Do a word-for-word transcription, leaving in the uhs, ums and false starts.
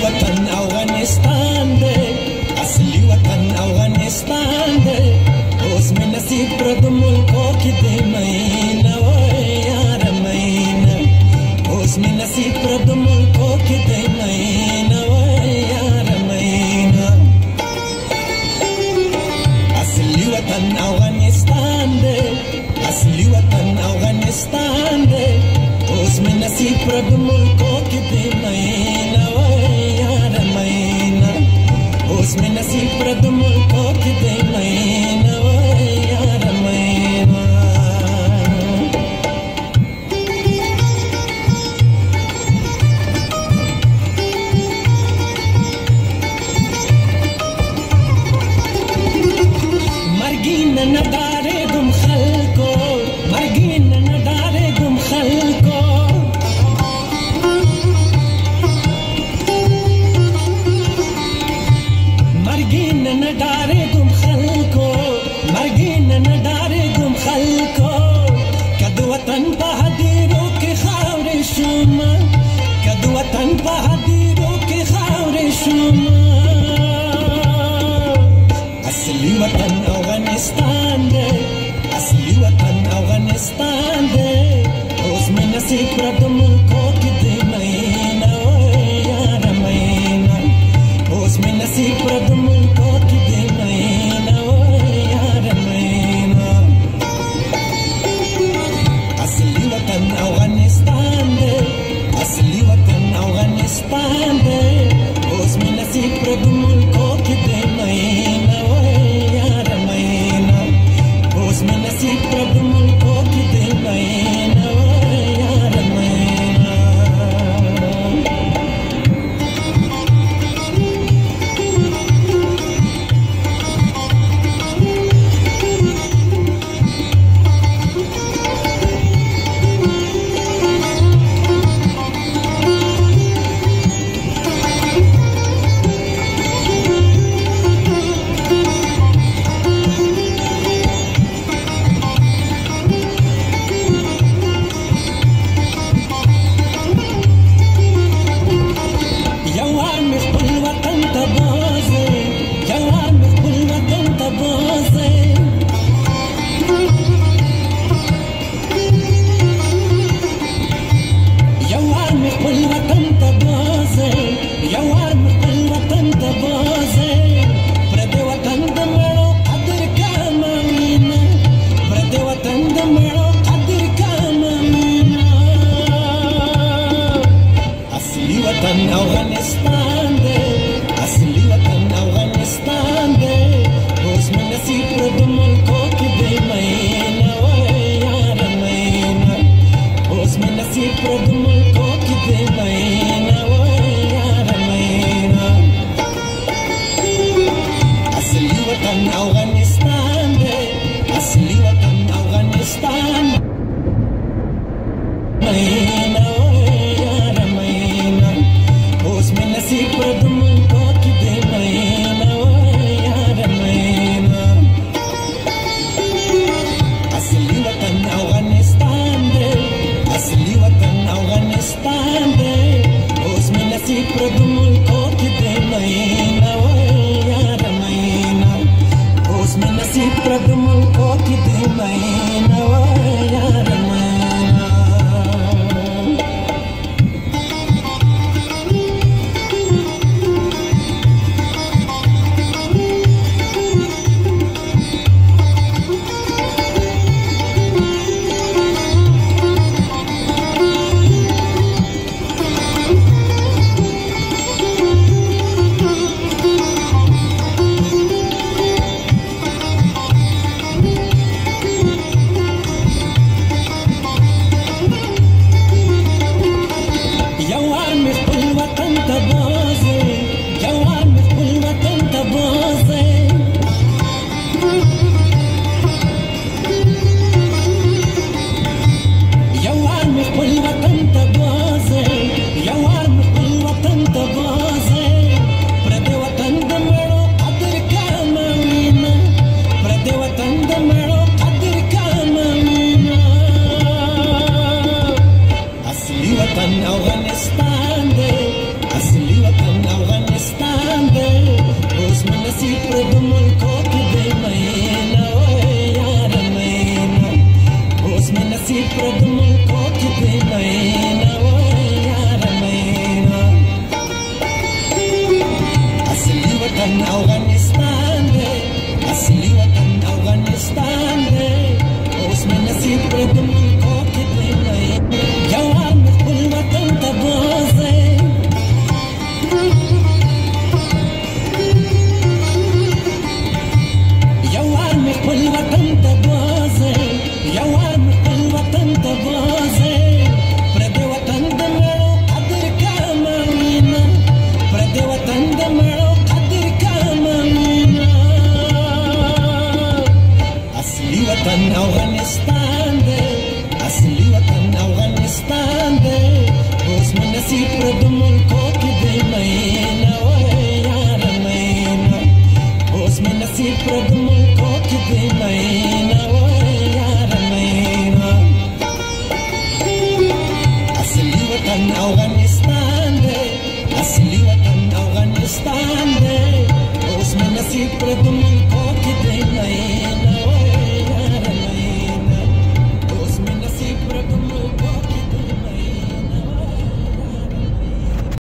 وطن افغانستان دی اصلي وطن افغانستان دی اوس مې نصیب کړه د ملکو کې دی مینه وای یار مینه اوس مې نصیب کړه د ملکو کې دی مینه وای یار مینه اصلي وطن افغانستان دی اصلي وطن افغانستان دی اوس مې نصیب کړه د ملکو کې دی مینه وای یار مینه اوس مې نصیب کړه د ملکو کې دی مینه وای یار مینه مرګي نن دارې ګم خلکو مرګي نن دارې ګم خلکو مرګي نن دارې ګم خلکو مرګي نن دارې ګم خلکو کدو وطن په هدیرو کې خاورې شوم کدو وطن په هدیرو کې خاورې شوم اصلي وطن افغانستان دی اصلي وطن افغانستان دی اوس مې نصیب کړه د ملکو کې دی مینه وای یار مینه اوس مې نصیب کړه د ملکو کې دی مینه وای یار مینه اصلي وطن افغانستان دی اصلي وطن افغانستان دی اوس مې نصیب کړه د ملکو کې دی مینه وای یار مینه اوس مې نصیب کړه د ملکو کې دی مینه وای یار مینه افغانستان دی اصلي وطن افغانستان دی اوس مې نصیب کړه د ملکو کې دی مینه وای یار مینه اوس مې نصیب کړه د ملکو کې دی مینه وای یار مینه اصلي وطن افغانستان دی اصلي وطن افغانستان مینه نصیب کړه د ملکو کې دی مینه وای یار مینه اصلي وطن افغانستان دی اصلي وطن افغانستان دی اوس مې نصیب کړه د ملکو کې دی مینه وای یار مینه اوس مې نصیب کړه د ملکو کې دی مینه وای یار مینه وطن افغانستان دی اصلي وطن برد